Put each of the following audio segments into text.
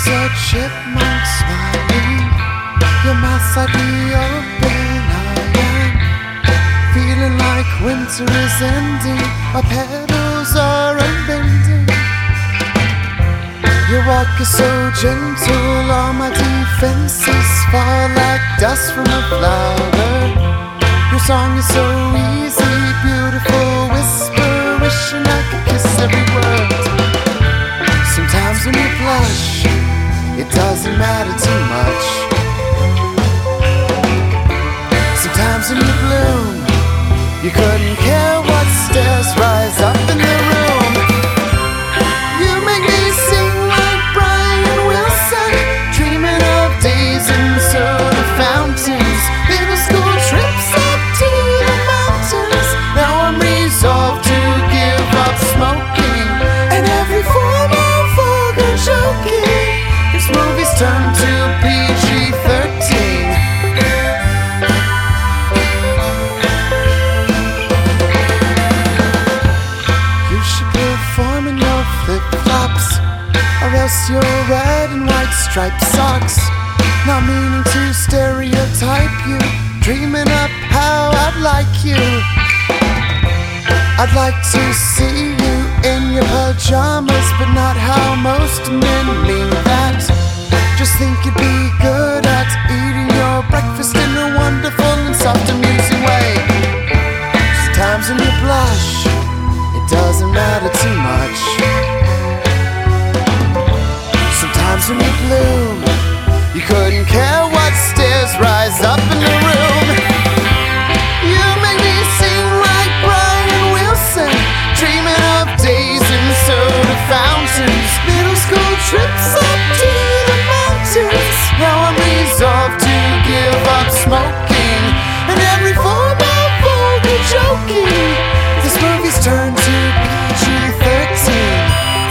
a chipmunk smiling. Your mouth slightly open. I am feeling like winter is ending. My petals are unbending. Your walk is so gentle. All my defenses fall like dust from a flower. Your song is so easy, beautiful whisper, wishing I could kiss every word. Sometimes when you blush, it doesn't matter too much. Sometimes when you bloom, you couldn't care what stairs rise up in the room. You make me sing like Brian Wilson, dreaming of days in soda fountains, little school trips up to the mountains. Now I'm resolved to give up smoking and every form of vulgar joking. This movie's turned to PG-13. You should perform in your flip-flops, or else your red and white striped socks. Not meaning to stereotype you, dreaming up how I'd like you. I'd like to see you in your pajamas, but not how most men mean that. Just think you'd be good at eating your breakfast in a wonderful and soft amusing way. Sometimes when you blush, it doesn't matter too much. Sometimes when you bloom, you couldn't care what stairs rise up in the room. You make me sing like Brian Wilson, dreaming of days in soda fountains, middle school trips up to the mountains. Now I'm resolved to give up smoking and every form of vulgar joking. This movie's turned to PG-13.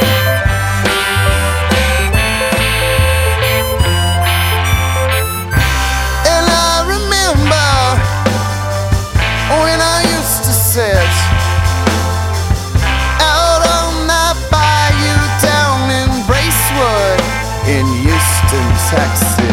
When I used to sit out on that bayou down in Bracewood in Houston, Texas.